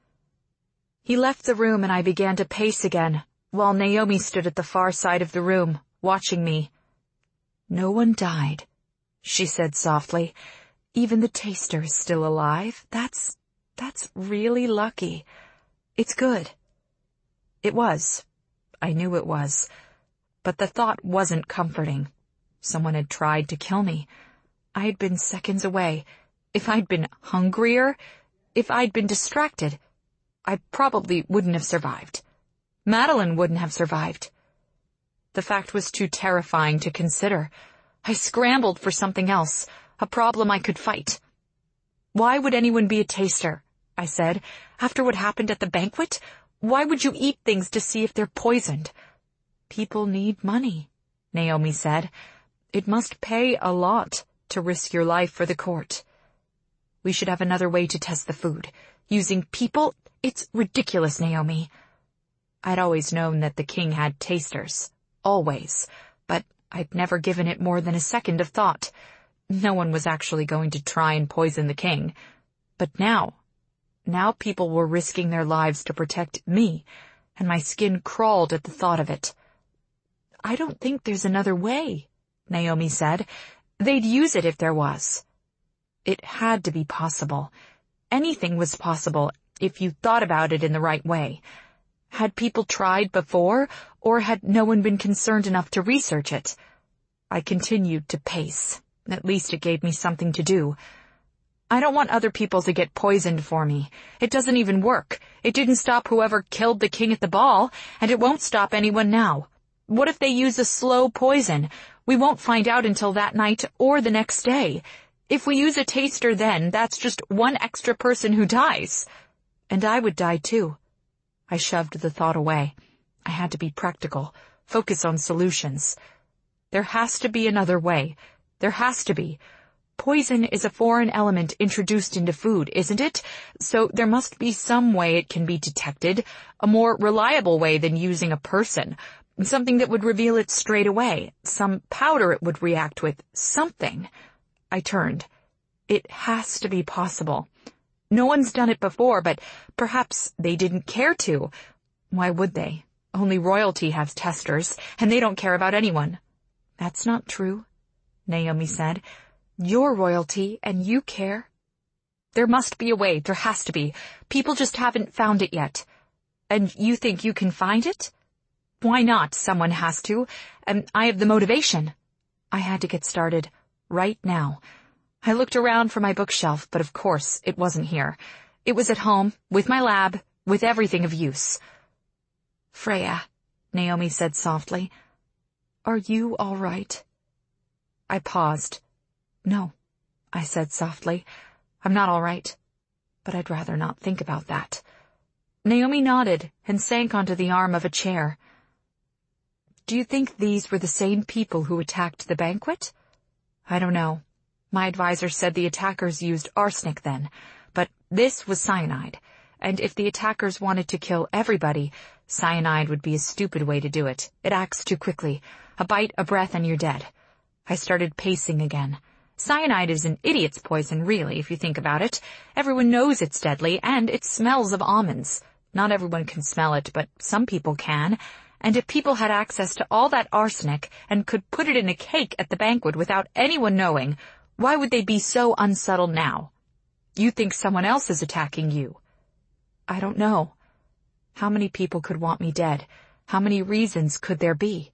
He left the room and I began to pace again, while Naomi stood at the far side of the room, watching me. "No one died," she said softly. "Even the taster is still alive. That's, that's really lucky. It's good." It was. I knew it was. But the thought wasn't comforting. Someone had tried to kill me. I had been seconds away. If I'd been hungrier, if I'd been distracted, I probably wouldn't have survived. Madeline wouldn't have survived. The fact was too terrifying to consider. I scrambled for something else, a problem I could fight. "Why would anyone be a taster?" I said. "After what happened at the banquet? Why would you eat things to see if they're poisoned?" "People need money," Naomi said. "It must pay a lot to risk your life for the court. We should have another way to test the food. Using people? It's ridiculous, Naomi." I'd always known that the king had tasters. Always. But I'd never given it more than a second of thought. No one was actually going to try and poison the king. But now, Now people were risking their lives to protect me, and my skin crawled at the thought of it. "I don't think there's another way," Naomi said. "They'd use it if there was." It had to be possible. Anything was possible if you thought about it in the right way. Had people tried before, or had no one been concerned enough to research it? I continued to pace. At least it gave me something to do. I don't want other people to get poisoned for me. It doesn't even work. It didn't stop whoever killed the king at the ball, and it won't stop anyone now. What if they use a slow poison? We won't find out until that night or the next day. If we use a taster then, that's just one extra person who dies. And I would die too. I shoved the thought away. I had to be practical, focus on solutions. There has to be another way. There has to be. Poison is a foreign element introduced into food, isn't it? So there must be some way it can be detected, a more reliable way than using a person, something that would reveal it straight away, some powder it would react with, something. I turned. It has to be possible. No one's done it before, but perhaps they didn't care to. Why would they? Only royalty has testers, and they don't care about anyone. That's not true, Naomi said. You're royalty, and you care. There must be a way, there has to be. People just haven't found it yet. And you think you can find it? Why not? Someone has to, and I have the motivation. I had to get started, right now. I looked around for my bookshelf, but of course it wasn't here. It was at home, with my lab, with everything of use. Freya, Naomi said softly, are you all right? I paused. No, I said softly. I'm not all right, but I'd rather not think about that. Naomi nodded and sank onto the arm of a chair. Do you think these were the same people who attacked the banquet? I don't know. My advisor said the attackers used arsenic then, but this was cyanide, and if the attackers wanted to kill everybody, cyanide would be a stupid way to do it. It acts too quickly. A bite, a breath, and you're dead. I started pacing again. Cyanide is an idiot's poison, really, if you think about it. Everyone knows it's deadly, and it smells of almonds. Not everyone can smell it, but some people can. And if people had access to all that arsenic and could put it in a cake at the banquet without anyone knowing, why would they be so unsubtle now? You think someone else is attacking you. I don't know. How many people could want me dead? How many reasons could there be?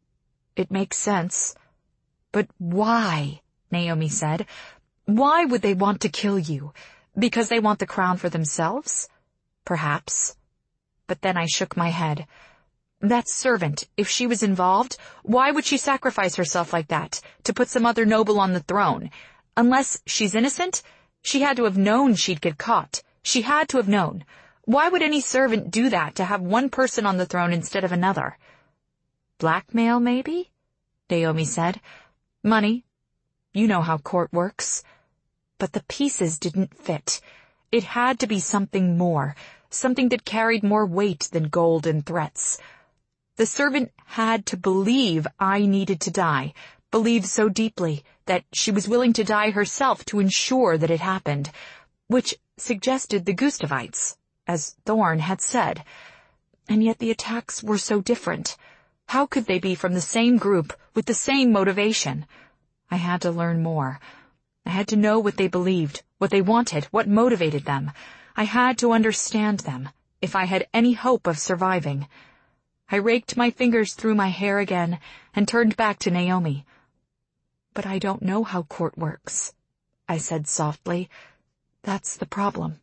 It makes sense. But why? Naomi said. Why would they want to kill you? Because they want the crown for themselves? Perhaps. But then I shook my head. That servant, if she was involved, why would she sacrifice herself like that, to put some other noble on the throne? Unless she's innocent, she had to have known she'd get caught. She had to have known. Why would any servant do that to have one person on the throne instead of another? Blackmail, maybe? Naomi said. Money. You know how court works. But the pieces didn't fit. It had to be something more, something that carried more weight than gold and threats. The servant had to believe I needed to die, believe so deeply that she was willing to die herself to ensure that it happened, which suggested the Gustavites, as Thorn had said. And yet the attacks were so different. How could they be from the same group with the same motivation? I had to learn more. I had to know what they believed, what they wanted, what motivated them. I had to understand them, if I had any hope of surviving. I raked my fingers through my hair again and turned back to Naomi. But I don't know how court works, I said softly. That's the problem.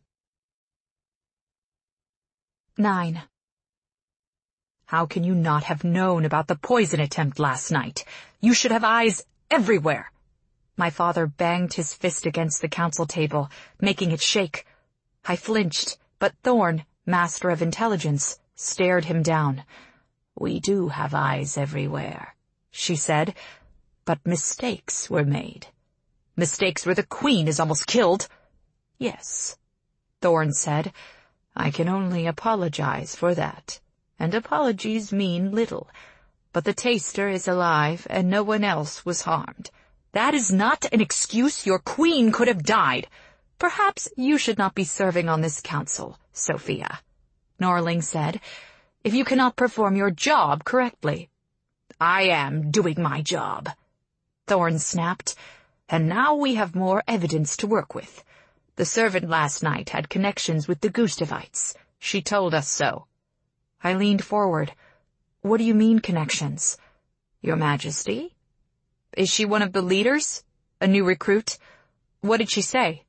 Nine. How can you not have known about the poison attempt last night? You should have eyes everywhere. My father banged his fist against the council table, making it shake. I flinched, but Thorn, master of intelligence, stared him down. We do have eyes everywhere, she said, but mistakes were made. Mistakes where the queen is almost killed. Yes, Thorn said. I can only apologize for that, and apologies mean little. But the taster is alive, and no one else was harmed. That is not an excuse. Your queen could have died. Perhaps you should not be serving on this council, Sophia, Norling said, if you cannot perform your job correctly. I am doing my job, Thorne snapped, and now we have more evidence to work with. The servant last night had connections with the Gustavites. She told us so. I leaned forward. What do you mean, connections? Your Majesty? Is she one of the leaders? A new recruit? What did she say?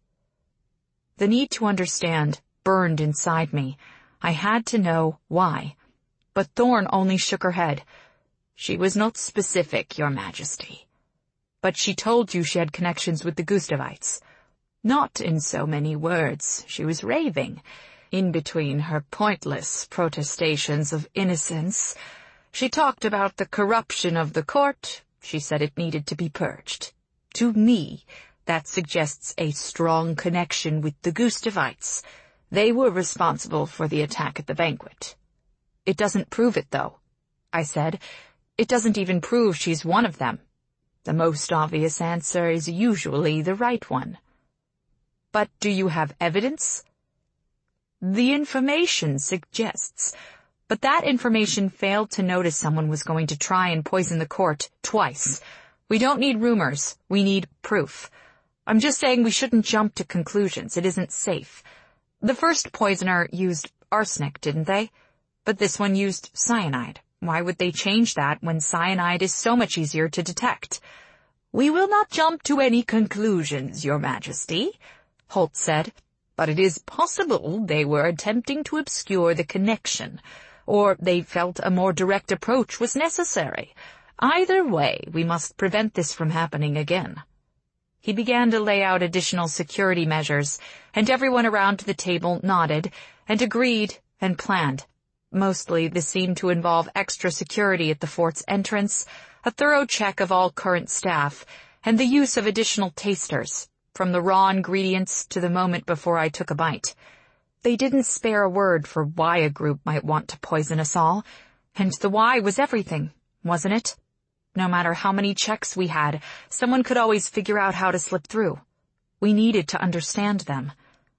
The need to understand burned inside me. I had to know why. But Thorne only shook her head. She was not specific, Your Majesty. But she told you she had connections with the Gustavites. Not in so many words. She was raving. In between her pointless protestations of innocence, she talked about the corruption of the court. She said it needed to be purged. To me, that suggests a strong connection with the Gustavites. They were responsible for the attack at the banquet. It doesn't prove it, though, I said. It doesn't even prove she's one of them. The most obvious answer is usually the right one. But do you have evidence? The information suggests, but that information failed to notice someone was going to try and poison the court twice. We don't need rumors. We need proof. I'm just saying we shouldn't jump to conclusions. It isn't safe. The first poisoner used arsenic, didn't they? But this one used cyanide. Why would they change that when cyanide is so much easier to detect? We will not jump to any conclusions, Your Majesty, Holt said, but it is possible they were attempting to obscure the connection, or they felt a more direct approach was necessary. Either way, we must prevent this from happening again. He began to lay out additional security measures, and everyone around the table nodded and agreed and planned. Mostly this seemed to involve extra security at the fort's entrance, a thorough check of all current staff, and the use of additional tasters, from the raw ingredients to the moment before I took a bite. They didn't spare a word for why a group might want to poison us all, and the why was everything, wasn't it? No matter how many checks we had, someone could always figure out how to slip through. We needed to understand them.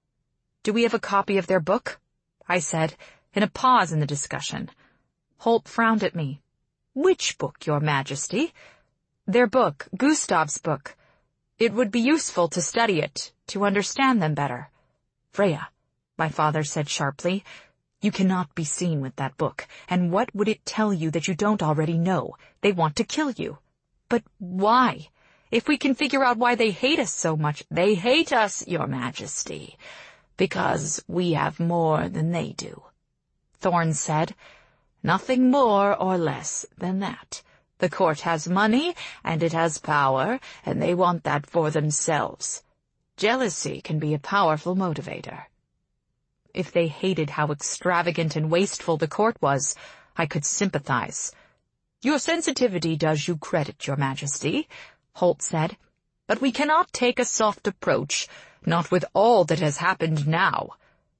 Do we have a copy of their book? I said, in a pause in the discussion. Holt frowned at me. Which book, Your Majesty? Their book, Gustav's book. It would be useful to study it, to understand them better. Freya, my father said sharply, you cannot be seen with that book, and what would it tell you that you don't already know? They want to kill you. But why? If we can figure out why they hate us so much, they hate us, Your Majesty, because we have more than they do, Thorne said. Nothing more or less than that. The court has money, and it has power, and they want that for themselves. Jealousy can be a powerful motivator. If they hated how extravagant and wasteful the court was, I could sympathize. Your sensitivity does you credit, Your Majesty, Holt said, but we cannot take a soft approach, not with all that has happened now.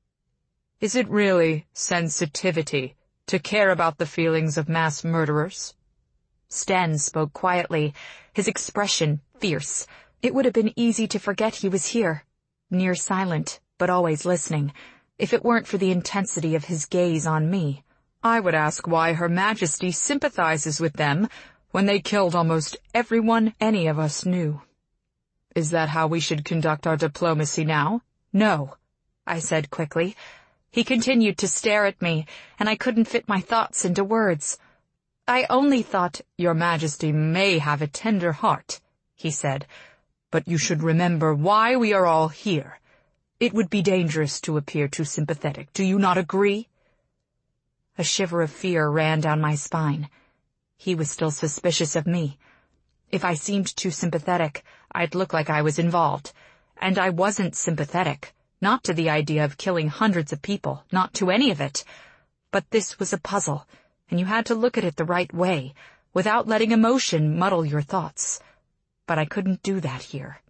Is it really sensitivity to care about the feelings of mass murderers? Sten spoke quietly, his expression fierce. It would have been easy to forget he was here, near silent, but always listening, if it weren't for the intensity of his gaze on me. I would ask why Her Majesty sympathizes with them when they killed almost everyone any of us knew. Is that how we should conduct our diplomacy now? No, I said quickly. He continued to stare at me, and I couldn't fit my thoughts into words. I only thought, Your Majesty may have a tender heart, he said, but you should remember why we are all here. It would be dangerous to appear too sympathetic. Do you not agree? A shiver of fear ran down my spine. He was still suspicious of me. If I seemed too sympathetic, I'd look like I was involved. And I wasn't sympathetic, not to the idea of killing hundreds of people, not to any of it. But this was a puzzle, and you had to look at it the right way, without letting emotion muddle your thoughts. But I couldn't do that here.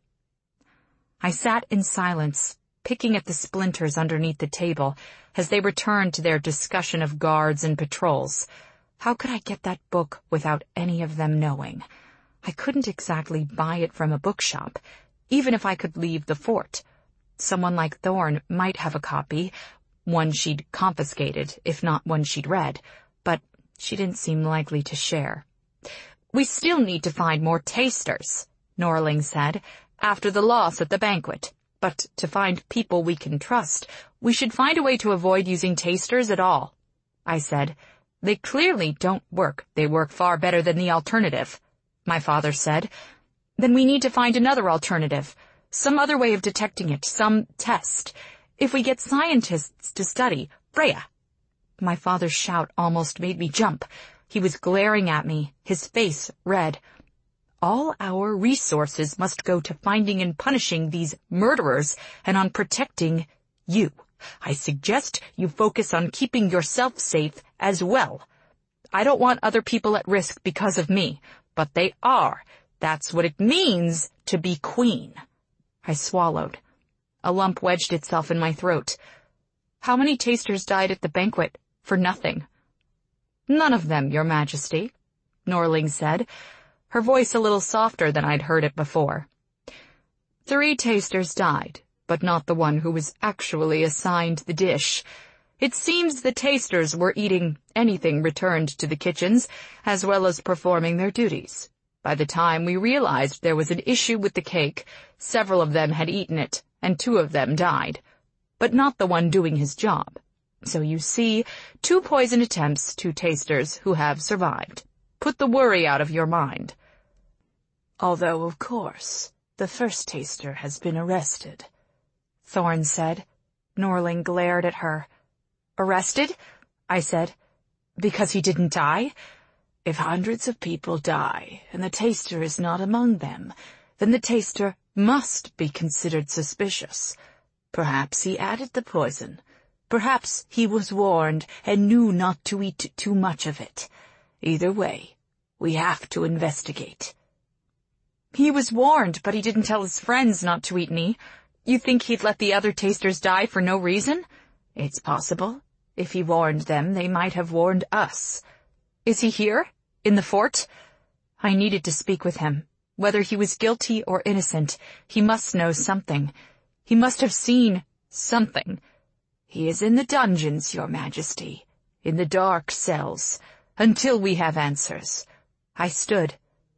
I sat in silence, picking at the splinters underneath the table, as they returned to their discussion of guards and patrols. How could I get that book without any of them knowing? I couldn't exactly buy it from a bookshop, even if I could leave the fort. Someone like Thorn might have a copy, one she'd confiscated, if not one she'd read, but she didn't seem likely to share. "We still need to find more tasters," Norling said, "after the loss at the banquet. But to find people we can trust, we should find a way to avoid using tasters at all." I said, "They clearly don't work. They work far better than the alternative." My father said, "Then we need to find another alternative, some other way of detecting it, some test. If we get scientists to study, Freya." My father's shout almost made me jump. He was glaring at me, his face red. "All our resources must go to finding and punishing these murderers and on protecting you. I suggest you focus on keeping yourself safe as well. I don't want other people at risk because of me, but they are. That's what it means to be queen." I swallowed. A lump wedged itself in my throat. "How many tasters died at the banquet for nothing?" "None of them, Your Majesty," Norling said, her voice a little softer than I'd heard it before. "Three tasters died, but not the one who was actually assigned the dish. It seems the tasters were eating anything returned to the kitchens, as well as performing their duties. By the time we realized there was an issue with the cake, several of them had eaten it, and two of them died, but not the one doing his job. So you see, two poison attempts, two tasters who have survived. Put the worry out of your mind." "Although, of course, the first taster has been arrested," Thorn said. Norling glared at her. "Arrested?" I said. "Because he didn't die?" "If hundreds of people die, and the taster is not among them, then the taster must be considered suspicious. Perhaps he added the poison. Perhaps he was warned and knew not to eat too much of it. Either way, we have to investigate." "He was warned, but he didn't tell his friends not to eat me. You think he'd let the other tasters die for no reason?" "It's possible. If he warned them, they might have warned us." "Is he here? In the fort?" I needed to speak with him. Whether he was guilty or innocent, he must know something. He must have seen something. "He is in the dungeons, Your Majesty, in the dark cells, until we have answers." I stood.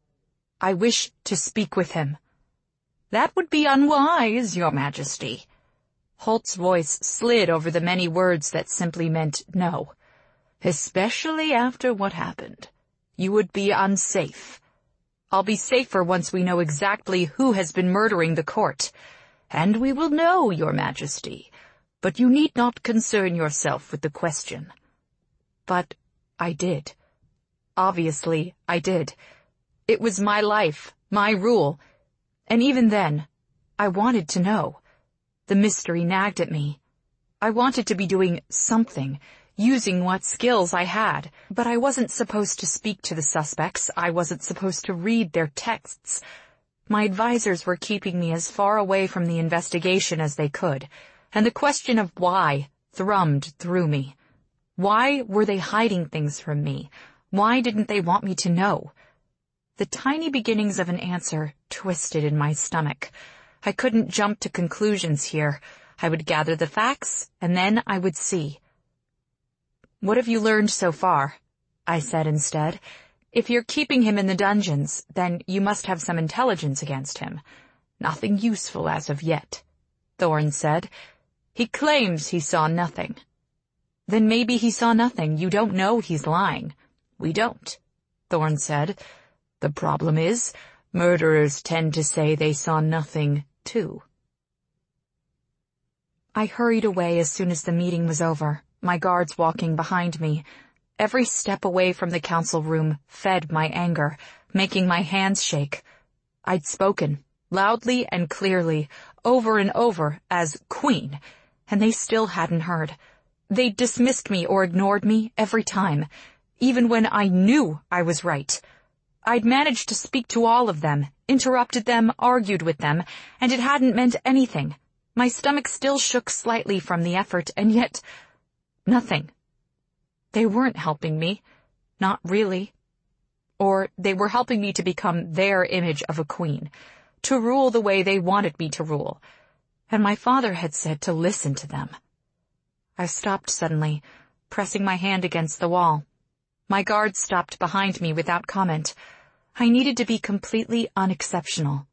"I wish to speak with him." "That would be unwise, Your Majesty." Holt's voice slid over the many words that simply meant no. "Especially after what happened. You would be unsafe." "I'll be safer once we know exactly who has been murdering the court." "And we will know, Your Majesty. But you need not concern yourself with the question." But I did. Obviously, I did. It was my life, my rule. And even then, I wanted to know. The mystery nagged at me. I wanted to be doing something, using what skills I had, but I wasn't supposed to speak to the suspects. I wasn't supposed to read their texts. My advisors were keeping me as far away from the investigation as they could, and the question of why thrummed through me. Why were they hiding things from me? Why didn't they want me to know? The tiny beginnings of an answer twisted in my stomach. I couldn't jump to conclusions here. I would gather the facts, and then I would see. "What have you learned so far?" I said instead. "If you're keeping him in the dungeons, then you must have some intelligence against him." "Nothing useful as of yet," Thorn said. "He claims he saw nothing." "Then maybe he saw nothing. You don't know he's lying." "We don't," Thorn said. "The problem is, murderers tend to say they saw nothing, too." I hurried away as soon as the meeting was over, my guards walking behind me. Every step away from the council room fed my anger, making my hands shake. I'd spoken, loudly and clearly, over and over, as queen, and they still hadn't heard. They dismissed me or ignored me every time, even when I knew I was right. I'd managed to speak to all of them, interrupted them, argued with them, and it hadn't meant anything. My stomach still shook slightly from the effort, and yet nothing. They weren't helping me. Not really. Or they were helping me to become their image of a queen, to rule the way they wanted me to rule. and my father had said to listen to them. I stopped suddenly, pressing my hand against the wall. My guard stopped behind me without comment. I needed to be completely unexceptional.